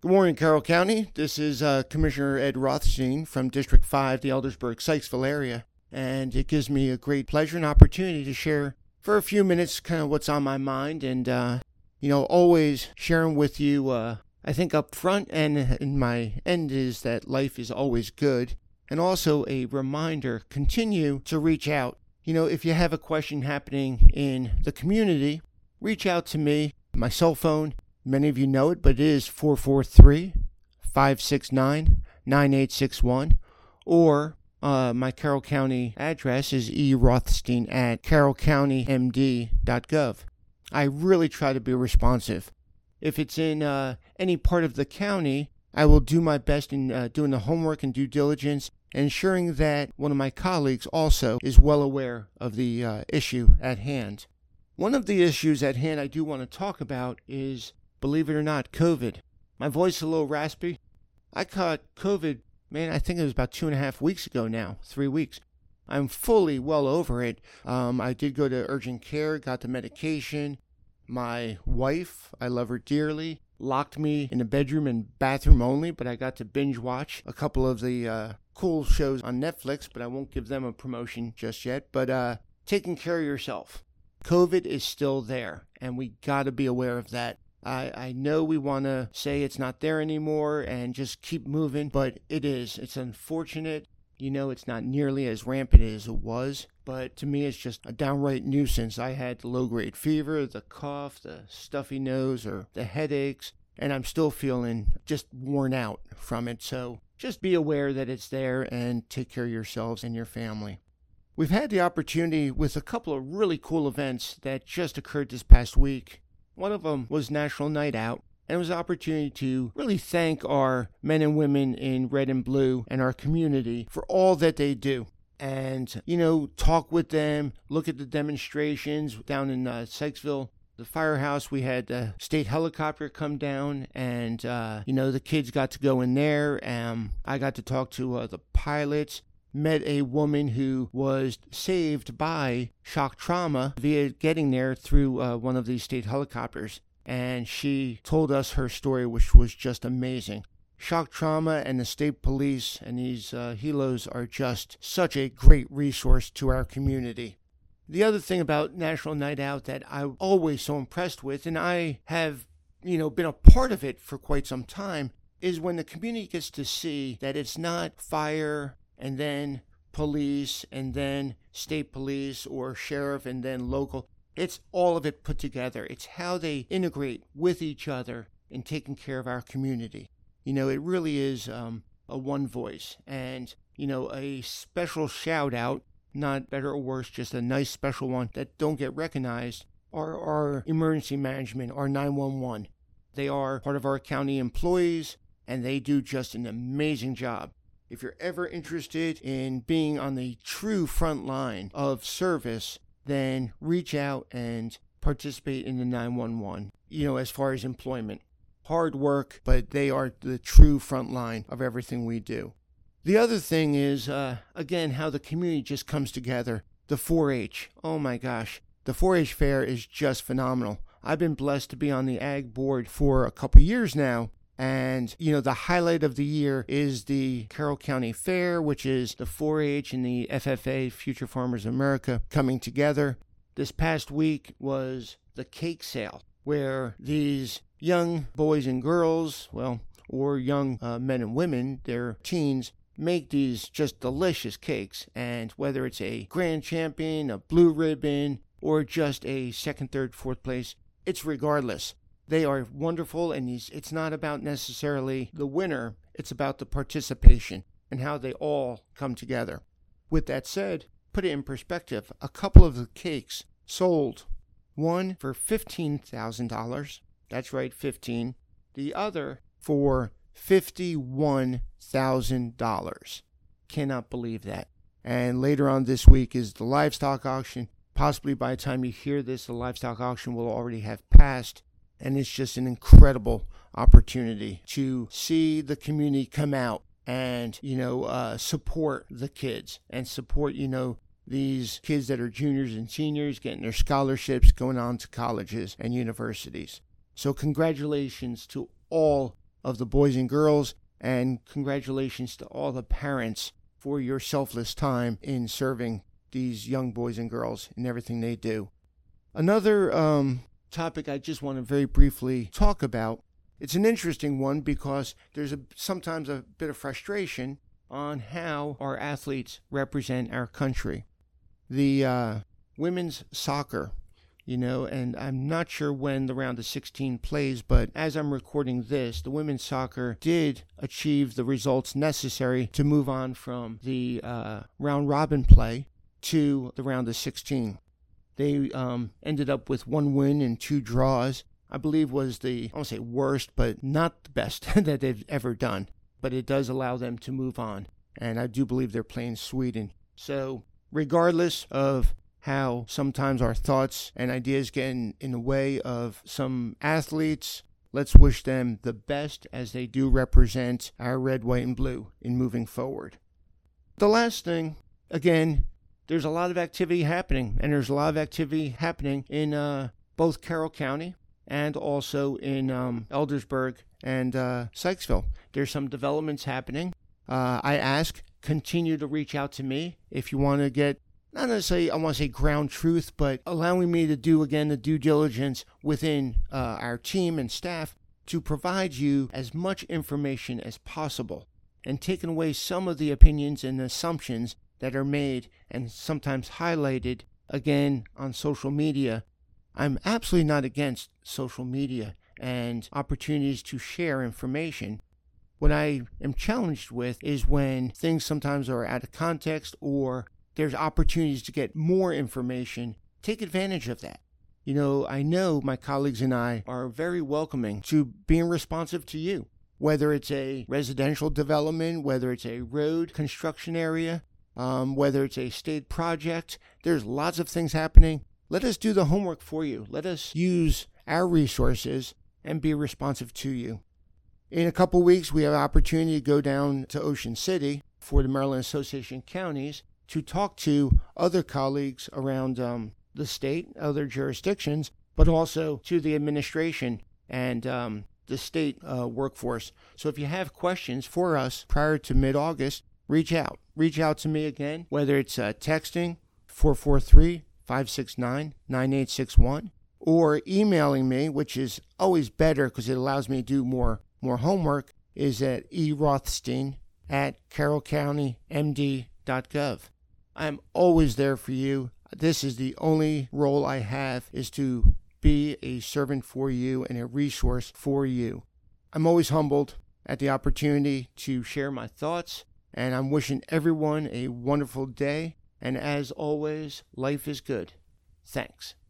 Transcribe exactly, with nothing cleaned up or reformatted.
Good morning, Carroll County. This is uh, Commissioner Ed Rothstein from District five, the Eldersburg-Sykesville area. And it gives me a great pleasure and opportunity to share for a few minutes kind of what's on my mind. And, uh, you know, always sharing with you, uh, I think up front and in my end is that life is always good. And also a reminder, continue to reach out. You know, if you have a question happening in the community, reach out to me. My cell phone, many of you know it, but it is four four three, five six nine, nine eight six one. Or uh, my Carroll County address is erothstein at carroll county m d dot gov. I really try to be responsive. If it's in uh, any part of the county, I will do my best in uh, doing the homework and due diligence, ensuring that one of my colleagues also is well aware of the uh, issue at hand. One of the issues at hand I do want to talk about is, believe it or not, COVID. My voice is a little raspy. I caught COVID, man, I think it was about two and a half weeks ago now, three weeks. I'm fully well over it. Um, I did go to urgent care, got the medication. My wife, I love her dearly, locked me in the bedroom and bathroom only, but I got to binge watch a couple of the uh, cool shows on Netflix, but I won't give them a promotion just yet. But uh, taking care of yourself. COVID is still there, and we got to be aware of that. I, I know we want to say it's not there anymore and just keep moving, but it is. It's unfortunate. You know, it's not nearly as rampant as it was, but to me, it's just a downright nuisance. I had the low-grade fever, the cough, the stuffy nose, or the headaches, and I'm still feeling just worn out from it. So just be aware that it's there and take care of yourselves and your family. We've had the opportunity with a couple of really cool events that just occurred this past week. One of them was National Night Out, and it was an opportunity to really thank our men and women in red and blue and our community for all that they do. And, you know, talk with them, look at the demonstrations down in uh, Sykesville. The firehouse, we had the state helicopter come down, and, uh, you know, the kids got to go in there. Um, I got to talk to uh, the pilots. Met a woman who was saved by shock trauma via getting there through uh, one of these state helicopters. And she told us her story, which was just amazing. Shock trauma and the state police and these uh, helos are just such a great resource to our community. The other thing about National Night Out that I'm always so impressed with, and I have, you know, been a part of it for quite some time, is when the community gets to see that it's not fire and then police, and then state police or sheriff, and then local. It's all of it put together. It's how they integrate with each other in taking care of our community. You know, it really is um, a one voice. And, you know, a special shout out, not better or worse, just a nice special one that don't get recognized, are our emergency management, our nine one one. They are part of our county employees, and they do just an amazing job. If you're ever interested in being on the true front line of service, then reach out and participate in the nine one one, you know, as far as employment. Hard work, but they are the true front line of everything we do. The other thing is, uh, again, how the community just comes together. The four H. Oh my gosh. The four H fair is just phenomenal. I've been blessed to be on the ag board for a couple years now. And, you know, the highlight of the year is the Carroll County Fair, which is the four H and the F F A, Future Farmers America, coming together. This past week was the cake sale, where these young boys and girls, well, or young uh, men and women, they're teens, make these just delicious cakes. And whether it's a grand champion, a blue ribbon, or just a second, third, fourth place, it's regardless. They are wonderful, and it's not about necessarily the winner. It's about the participation and how they all come together. With that said, put it in perspective. A couple of the cakes sold. One for fifteen thousand dollars. That's right, fifteen. The other for fifty-one thousand dollars. Cannot believe that. And later on this week is the livestock auction. Possibly by the time you hear this, the livestock auction will already have passed. And it's just an incredible opportunity to see the community come out and, you know, uh, support the kids and support, you know, these kids that are juniors and seniors getting their scholarships, going on to colleges and universities. So congratulations to all of the boys and girls, and congratulations to all the parents for your selfless time in serving these young boys and girls in everything they do. Another um, topic I just want to very briefly talk about, it's an interesting one because there's a, sometimes a bit of frustration on how our athletes represent our country. The uh, women's soccer, you know, and I'm not sure when the round of sixteen plays, but as I'm recording this, the women's soccer did achieve the results necessary to move on from the uh, round robin play to the round of sixteen. They um, ended up with one win and two draws. I believe was the, I won't say worst, but not the best that they've ever done. But it does allow them to move on. And I do believe they're playing Sweden. So regardless of how sometimes our thoughts and ideas get in, in the way of some athletes, let's wish them the best as they do represent our red, white, and blue in moving forward. The last thing, again, there's a lot of activity happening, and there's a lot of activity happening in uh, both Carroll County and also in um, Eldersburg and uh, Sykesville. There's some developments happening. Uh, I ask, continue to reach out to me if you want to get, not necessarily, I want to say ground truth, but allowing me to do, again, the due diligence within uh, our team and staff to provide you as much information as possible and taking away some of the opinions and assumptions that are made and sometimes highlighted, again, on social media. I'm absolutely not against social media and opportunities to share information. What I am challenged with is when things sometimes are out of context or there's opportunities to get more information. Take advantage of that. You know, I know my colleagues and I are very welcoming to being responsive to you, whether it's a residential development, whether it's a road construction area, um, whether it's a state project. There's lots of things happening. Let us do the homework for you. Let us use our resources and be responsive to you. In a couple weeks, we have an opportunity to go down to Ocean City for the Maryland Association of Counties to talk to other colleagues around um, the state, other jurisdictions, but also to the administration and um, the state uh, workforce. So if you have questions for us prior to mid-August, reach out. Reach out to me again, whether it's uh, texting four four three, five six nine, nine eight six one or emailing me, which is always better because it allows me to do more more homework, is at e rothstein at carroll county m d dot gov. I'm always there for you. This is the only role I have, is to be a servant for you and a resource for you. I'm always humbled at the opportunity to share my thoughts, and I'm wishing everyone a wonderful day. And as always, life is good. Thanks.